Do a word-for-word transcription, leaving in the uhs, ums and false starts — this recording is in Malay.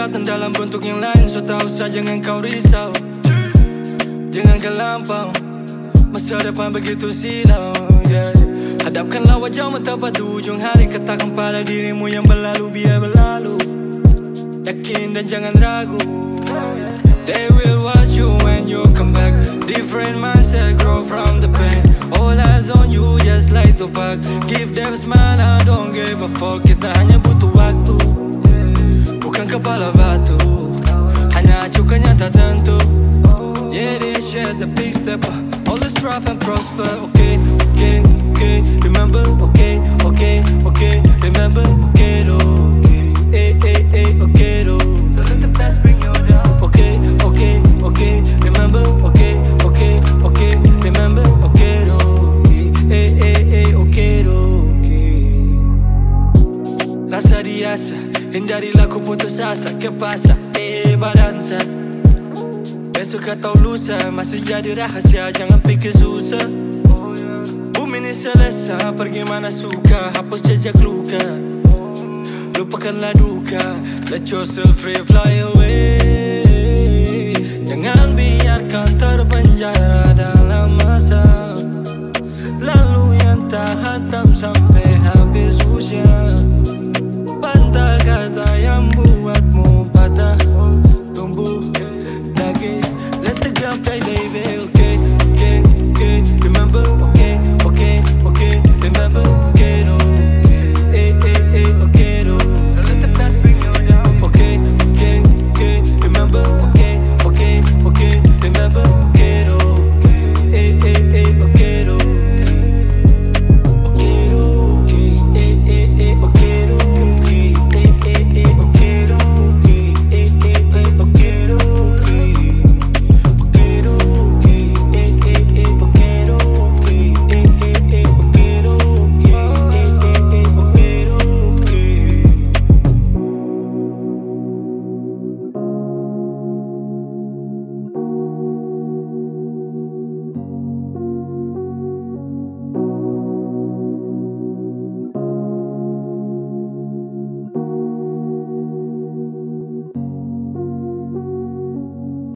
datang dalam bentuk yang lain, so tak usah jangan kau risau. Jangan kau lampau, masa depan begitu silau, yeah. Hadapkanlah wajahmu tepat di ujung hari. Katakan pada dirimu yang berlalu biar berlalu. Yakin dan jangan ragu. They will watch you when you come back. Different mindset grow from the pain. All eyes on you just like Tupac. Give them a smile, I don't give a fuck. Kita hanya butuh waktu, bukan kepala batu. Hanya acukan yang tak tentu. Yeah, they share the big step. Always strive and prosper. Okay, okay, okay. Remember, okay, okay, okay. Remember, okay, okay. Eh, eh, eh, okay, okay. Don't let the past bring you down. Okay, okay, okay. Remember, okay, okay, okay. Remember, okay, okay. Eh, eh, eh, okay, okay. Rasa diasa, hindarilah ku putus asa. Que pasa? Eh, badansa. Besok atau lusa masih jadi rahasia, jangan pikir susah. Bumi ni selesa, pergi mana suka. Hapus jejak luka, lupakanlah duka. Let yourself free, fly away. Jangan biarkan terpenjara dalam masa lalu yang tak hatam sampai habis usia.